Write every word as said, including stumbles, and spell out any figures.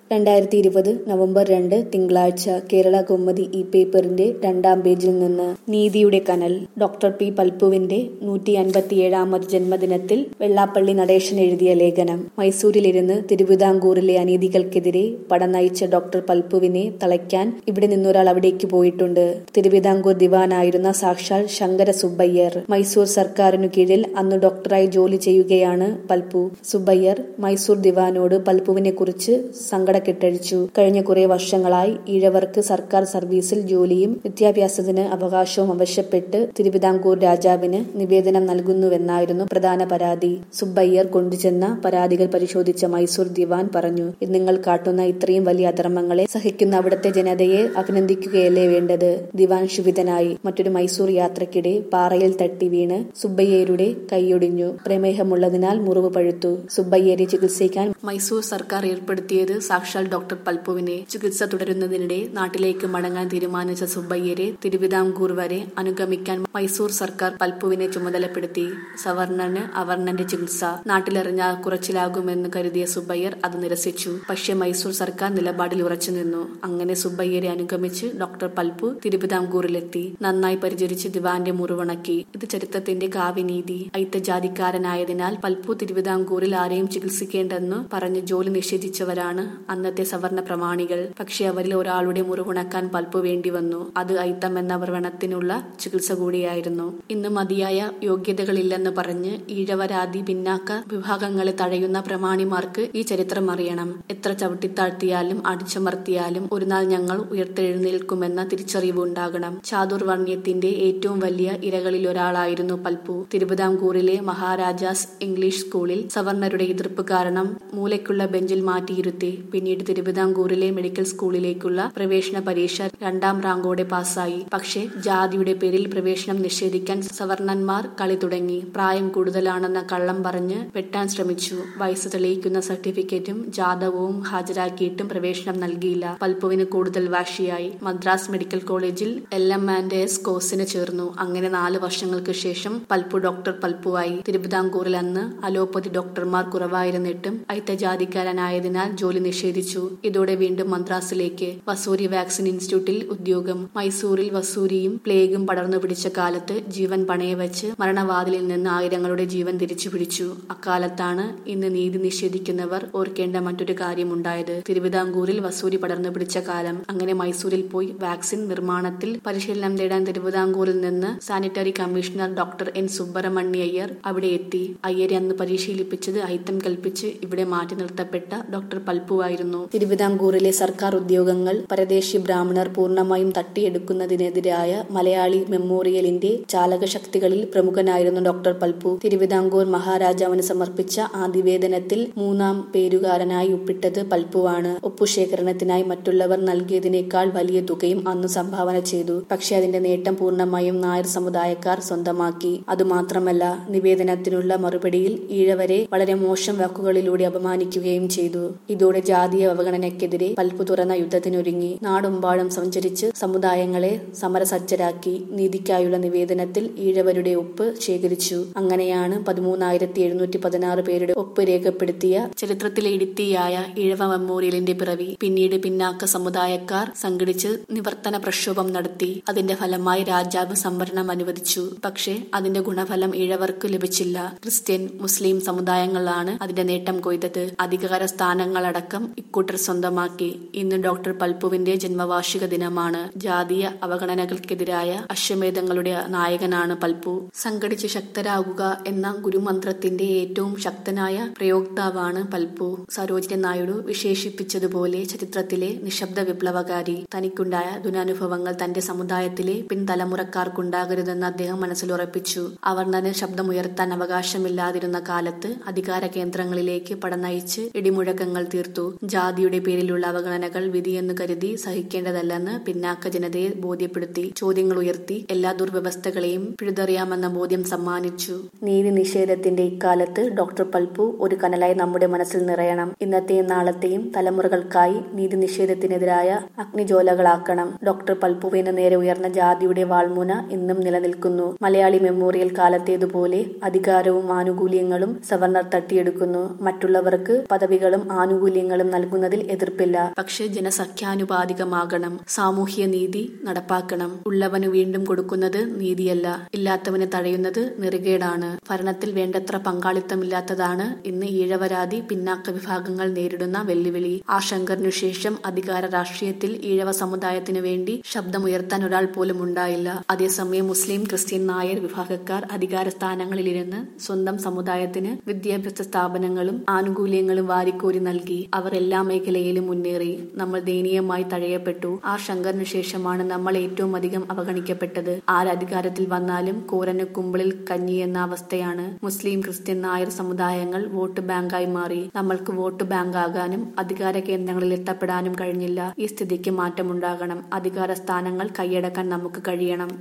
രണ്ടായിരത്തി ഇരുപത് നവംബർ രണ്ട് തിങ്കളാഴ്ച കേരള കൗമുദി ഈ പേപ്പറിന്റെ രണ്ടാം പേജിൽ നിന്ന് നീതിയുടെ കനൽ. ഡോക്ടർ പി പൽപ്പുവിന്റെ നൂറ്റി അൻപത്തിയേഴാമത് ജന്മദിനത്തിൽ വെള്ളാപ്പള്ളി നടേശൻ എഴുതിയ ലേഖനം. മൈസൂരിലിരുന്ന് തിരുവിതാംകൂറിലെ അനീതികൾക്കെതിരെ പട നയിച്ച ഡോക്ടർ പൽപ്പുവിനെ തളയ്ക്കാൻ ഇവിടെ നിന്നൊരാൾ അവിടേക്ക് പോയിട്ടുണ്ട്. തിരുവിതാംകൂർ ദിവാനായിരുന്ന സാക്ഷാൽ ശങ്കര സുബ്ബയ്യർ. മൈസൂർ സർക്കാരിനു കീഴിൽ അന്ന് ഡോക്ടറായി ജോലി ചെയ്യുകയാണ് പൽപ്പു. സുബ്ബയ്യർ മൈസൂർ ദിവാനോട് പൽപ്പുവിനെ കുറിച്ച് സങ്കട കെട്ടഴിച്ചു. കഴിഞ്ഞ കുറെ വർഷങ്ങളായി ഈഴവർക്ക് സർക്കാർ സർവീസിൽ ജോലിയും വിദ്യാഭ്യാസത്തിന് അവകാശവും ആവശ്യപ്പെട്ട് തിരുവിതാംകൂർ രാജാവിന് നിവേദനം നൽകുന്നുവെന്നായിരുന്നു പ്രധാന പരാതി. സുബ്ബയ്യർ കൊണ്ടുചെന്ന പരാതികൾ പരിശോധിച്ച മൈസൂർ ദിവാൻ പറഞ്ഞു, നിങ്ങൾ കാട്ടുന്ന ഇത്രയും വലിയ അധർമ്മങ്ങളെ സഹിക്കുന്ന അവിടുത്തെ ജനതയെ അഭിനന്ദിക്കുകയല്ലേ വേണ്ടത്. ദിവാൻ ക്ഷുഭിതനായി. മറ്റൊരു മൈസൂർ യാത്രക്കിടെ പാറയിൽ തട്ടി വീണ് സുബ്ബയ്യരുടെ കൈയൊടിഞ്ഞു. പ്രമേഹമുള്ളതിനാൽ മുറിവ് പഴുത്തു. സുബ്ബയ്യരെ ചികിത്സിക്കാൻ മൈസൂർ സർക്കാർ ഏർപ്പെടുത്തിയത് സാക്ഷാൽ ഡോക്ടർ പൽപ്പുവിനെ. ചികിത്സ തുടരുന്നതിനിടെ നാട്ടിലേക്ക് മടങ്ങാൻ തീരുമാനിച്ച സുബ്ബയ്യരെ തിരുവിതാംകൂർ വരെ അനുഗമിക്കാൻ മൈസൂർ സർക്കാർ പൽപ്പുവിനെ ചുമതലപ്പെടുത്തി. സവർണന് അവർണന്റെ ചികിത്സ നാട്ടിലെറിഞ്ഞാൽ കുറച്ചിലാകുമെന്ന് കരുതിയ സുബ്ബയ്യർ അത് നിരസിച്ചു. പക്ഷേ മൈസൂർ സർക്കാർ നിലപാടിൽ ഉറച്ചു നിന്നു. അങ്ങനെ സുബ്ബയ്യരെ അനുഗമിച്ച് ഡോക്ടർ പൽപ്പു തിരുവിതാംകൂറിലെത്തി. നന്നായി പരിചരിച്ച് ദിവാന്റെ മുറിവുണക്കി. ഇത് ചരിത്രത്തിന്റെ കാവ്യനീതി. ഐത്തജാതിക്കാരനായതിനാൽ പൽപ്പു തിരുവിതാംകൂറിൽ ആരെയും ചികിത്സിക്കേണ്ടെന്നു പറഞ്ഞ് ജോലി നിഷേധിച്ചവരാണ് അന്നത്തെ സവർണ പ്രമാണികൾ. പക്ഷെ അവരിൽ ഒരാളുടെ മുറിവുണക്കാൻ പൽപ്പു വേണ്ടി വന്നു. അത് ഐത്തം എന്ന വ്രണത്തിനുള്ള ചികിത്സ കൂടിയായിരുന്നു. ഇന്ന് മതിയായ യോഗ്യതകളില്ലെന്ന് പറഞ്ഞ് ഈഴവരാതി പിന്നാക്ക വിഭാഗങ്ങളെ തഴയുന്ന പ്രമാണിമാർക്ക് ഈ ചരിത്രം അറിയണം. എത്ര ചവിട്ടിത്താഴ്ത്തിയാലും അടിച്ചമർത്തിയാലും ഒരു നാൾ ഞങ്ങൾ ഉയർത്തെഴുന്നേൽക്കുമെന്ന തിരിച്ചറിവ് ഉണ്ടാകണം. ചാതുർവർണ്ണ്യത്തിന്റെ ഏറ്റവും വലിയ ഇരകളിലൊരാളായിരുന്നു പൽപ്പു. തിരുവിതാംകൂറിലെ മഹാരാജാസ് ഇംഗ്ലീഷ് സ്കൂളിൽ സവർണരുടെ എതിർപ്പ് കാരണം മൂലയ്ക്കുള്ള ബെഞ്ചിൽ മാറ്റിയിരുത്തി. പിന്നീട് തിരുവിതാംകൂറിലെ മെഡിക്കൽ സ്കൂളിലേക്കുള്ള പ്രവേശന പരീക്ഷ രണ്ടാം റാങ്കോടെ പാസ്സായി. പക്ഷേ ജാതിയുടെ പേരിൽ പ്രവേശനം നിഷേധിക്കാൻ സവർണന്മാർ കളി തുടങ്ങി. പ്രായം കൂടുതലാണെന്ന കള്ളം പറഞ്ഞ് വെട്ടാൻ ശ്രമിച്ചു. വയസ്സ് തെളിയിക്കുന്ന സർട്ടിഫിക്കറ്റും ജാതകവും ഹാജരാക്കിയിട്ടും പ്രവേശനം നൽകിയില്ല. പൽപ്പുവിന് കൂടുതൽ വാശിയായി. മദ്രാസ് മെഡിക്കൽ കോളേജിൽ എൽ എം ആൻഡ് എസ് കോഴ്സിന് ചേർന്നു. അങ്ങനെ നാല് വർഷങ്ങൾക്ക് ശേഷം പൽപ്പു ഡോക്ടർ പൽപ്പുവായി. തിരുവിതാംകൂറിൽ അന്ന് അലോപ്പതി ഡോക്ടർമാർ കുറവായിരുന്നിട്ടും ഐത്തജാതിക്കാരനായതിനാൽ ജോലി നിഷേധിച്ചു. ഇതോടെ വീണ്ടും മദ്രാസിലേക്ക്. വസൂരി വാക്സിൻ ഇൻസ്റ്റിറ്റ്യൂട്ടിൽ ഉദ്യോഗം. മൈസൂരിൽ വസൂരിയും പ്ലേഗും പടർന്നു പിടിച്ച കാലത്ത് ജീവൻ പണയവെച്ച് മരണവാതിലിൽ നിന്ന് ആയിരങ്ങളുടെ ജീവൻ തിരിച്ചു പിടിച്ചു. അക്കാലത്താണ് ഇന്ന് നീതി നിഷേധിക്കുന്നവർ ഓർക്കേണ്ട മറ്റൊരു കാര്യമുണ്ടായത്. തിരുവിതാംകൂറിൽ വസൂരി പടർന്നു പിടിച്ച കാലം. അങ്ങനെ മൈസൂരിൽ പോയി വാക്സിൻ നിർമ്മാണത്തിൽ പരിശീലനം നേടാൻ തിരുവിതാംകൂറിൽ നിന്ന് sanitary commissioner doctor N Subrahmanya Iyer അവിടെ എത്തി. അയ്യരെ അന്ന് പരിശീലിപ്പിച്ചത് ഐത്തം കൽപ്പിച്ച് ഇവിടെ മാറ്റി നിർത്തപ്പെട്ട ഡോക്ടർ പൽപ്പുവായിരുന്നു. തിരുവിതാംകൂറിലെ സർക്കാർ ഉദ്യോഗങ്ങൾ പരദേശി ബ്രാഹ്മണർ പൂർണ്ണമായും തട്ടിയെടുക്കുന്നതിനെതിരായ മലയാളി മെമ്മോറിയലിന്റെ ചാലകശക്തികളിൽ പ്രമുഖനായിരുന്നു ഡോക്ടർ പൽപ്പു. തിരുവിതാംകൂർ മഹാരാജാവിന് സമർപ്പിച്ച ആ നിവേദനത്തിൽ മൂന്നാം പേരുകാരനായി ഒപ്പിട്ടത് പൽപ്പുവാണ്. ഒപ്പുശേഖരണത്തിനായി മറ്റുള്ളവർ നൽകിയതിനേക്കാൾ വലിയ തുകയും അന്ന് സംഭാവന ചെയ്തു. പക്ഷെ അതിന്റെ നേട്ടം പൂർണ്ണമായും നായർ സമുദായക്കാർ സ്വന്തമാക്കി. അതുമാത്രമല്ല, നിവേദനത്തിനുള്ള മറുപടിയിൽ ഈഴവരെ വളരെ മോശം വാക്കുകളിലൂടെ അപമാനിക്കുകയും ചെയ്തു. ഇതോടെ ജാതീയ അവഗണനയ്ക്കെതിരെ പൽപ്പു തുറന്ന യുദ്ധത്തിനൊരുങ്ങി. നാടുമ്പാടും സഞ്ചരിച്ച് സമുദായങ്ങളെ സമരസജ്ജരാക്കി. നീതിക്കായുള്ള നിവേദനത്തിൽ ഈഴവരുടെ ഒപ്പ് ശേഖരിച്ചു. അങ്ങനെയാണ് പതിമൂന്നായിരത്തി എഴുന്നൂറ്റി പതിനാറ് പേരുടെ ഒപ്പ് രേഖപ്പെടുത്തിയ ചരിത്രത്തിലെ ഇടിത്തിയായ ഈഴവ മെമ്മോറിയലിന്റെ പിറവി. പിന്നീട് പിന്നാക്ക സമുദായക്കാർ സംഘടിച്ച് നിവർത്തന പ്രക്ഷോഭം നടത്തി. അതിന്റെ ഫലമായി രാജാവ് സംവരണം അനുവദിച്ചു. പക്ഷേ അതിന്റെ ഗുണഫലം ഈഴവർക്ക് ലഭിച്ചില്ല. ക്രിസ്ത്യൻ, മുസ്ലിം സമുദായങ്ങളാണ് അതിന്റെ നേട്ടം കൊയ്തത്. അധികാര സ്ഥാനങ്ങളടക്കം ഇക്കൂട്ടർ സ്വന്തമാക്കി. ഇന്ന് ഡോക്ടർ പൽപ്പുവിന്റെ ജന്മവാർഷിക ദിനമാണ്. ജാതീയ അവഗണനകൾക്കെതിരായ അശ്വമേധങ്ങളുടെ നായകനാണ് പൽപ്പു. സംഘടിച്ച് ശക്തരാകുക എന്ന ഗുരുമന്ത്രത്തിന്റെ ഏറ്റവും ശക്തനായ പ്രയോക്താവാണ് പൽപ്പു. സരോജിനി നായിഡു വിശേഷിപ്പിച്ചതുപോലെ ചരിത്രത്തിലെ നിശബ്ദ വിപ്ലവകാരി. തനിക്കുണ്ടായ ദുരനുഭവങ്ങൾ തന്റെ സമുദായത്തിലെ പിൻതലമുറക്കാർക്കുണ്ടാകരുതെന്ന് അദ്ദേഹം മനസ്സിലുറപ്പിച്ചു. അവർണന് ശബ്ദമുയർത്താൻ അവകാശമില്ലാതിരുന്ന കാലത്ത് അധികാര കേന്ദ്രങ്ങളിലേക്ക് പടനയിച്ച് ഇടിമുഴക്കങ്ങൾ തീർത്തു. ജാതിയുടെ പേരിലുള്ള അവഗണനകൾ വിധിയെന്ന് കരുതി സഹിക്കേണ്ടതല്ലെന്ന് പിന്നാക്ക ജനതയെ ബോധ്യപ്പെടുത്തി. ചോദ്യങ്ങൾ ഉയർത്തി. എല്ലാ ദുർവ്യവസ്ഥകളെയും പിഴുതെറിയാമെന്ന ബോധ്യം സമ്മാനിച്ചു. നീതി നിഷേധത്തിന്റെ ഇക്കാലത്ത് ഡോക്ടർ പൽപ്പു ഒരു കനലായി നമ്മുടെ മനസ്സിൽ നിറയണം. ഇന്നത്തെയും നാളത്തെയും തലമുറകൾക്കായി നീതി നിഷേധത്തിനെതിരായ അഗ്നിജ്വാലകളാക്കണം. ഡോക്ടർ പൽപ്പുവിന് നേരെ ഉയർന്ന ജാതിയുടെ വാൾമുന ഇന്നും നിലനിൽക്കുന്നു. മലയാളി മെമ്മോറിയൽ കാലത്തേതുപോലെ അധികാരവും ആനുകൂല്യങ്ങളും സവർണർ തട്ടിയെടുക്കുന്നു. മറ്റുള്ളവർക്ക് പദവികളും ആനുകൂല്യങ്ങളും നൽകുന്നതിൽ എതിർപ്പില്ല. പക്ഷേ ജനസംഖ്യാനുപാതികമാകണം. സാമൂഹ്യ നീതി നടപ്പാക്കണം. ഉള്ളവന് വീണ്ടും കൊടുക്കുന്നത് നീതിയല്ല, ഇല്ലാത്തവന് തഴയുന്നത് നെറികേടാണ്. ഭരണത്തിൽ വേണ്ടത്ര പങ്കാളിത്തമില്ലാത്തതാണ് ഇന്ന് ഈഴവരാതി പിന്നാക്ക വിഭാഗങ്ങൾ നേരിടുന്ന വെല്ലുവിളി. ആ ശങ്കറിനു ശേഷം അധികാര രാഷ്ട്രീയത്തിൽ ഈഴവ സമുദായത്തിനു വേണ്ടി ശബ്ദമുയർത്താൻ ഒരാൾ പോലും ഉണ്ടായില്ല. അതേസമയം മുസ്ലിം, ക്രിസ്ത്യൻ, നായർ വിഭാഗക്കാർ അധികാര സ്ഥാനങ്ങളിലിരുന്ന് സ്വന്തം സമുദായത്തിന് വിദ്യാഭ്യാസ സ്ഥാപനങ്ങളും ആനുകൂല്യങ്ങളും വാരിക്കോരി നൽകി. അവർ എല്ലാ മേഖലയിലും മുന്നേറി. നമ്മൾ ദയനീയമായി തഴയപ്പെട്ടു. ആ ശങ്കറിനു ശേഷമാണ് നമ്മൾ ഏറ്റവും അധികം അവഗണിക്കപ്പെട്ടത്. ആരധികാരത്തിൽ വന്നാലും കോരന് കുമ്പിളിൽ കഞ്ഞി എന്ന അവസ്ഥയാണ്. മുസ്ലിം, ക്രിസ്ത്യൻ, നായർ സമുദായങ്ങൾ വോട്ട് ബാങ്കായി മാറി. നമ്മൾക്ക് വോട്ട് ബാങ്കാകാനും അധികാര കേന്ദ്രങ്ങളിൽ എത്തപ്പെടാനും കഴിഞ്ഞില്ല. ഈ സ്ഥിതിക്ക് മാറ്റമുണ്ടാകണം. അധികാര സ്ഥാനങ്ങൾ കൈയടക്കാൻ നമുക്ക് കഴിയണം.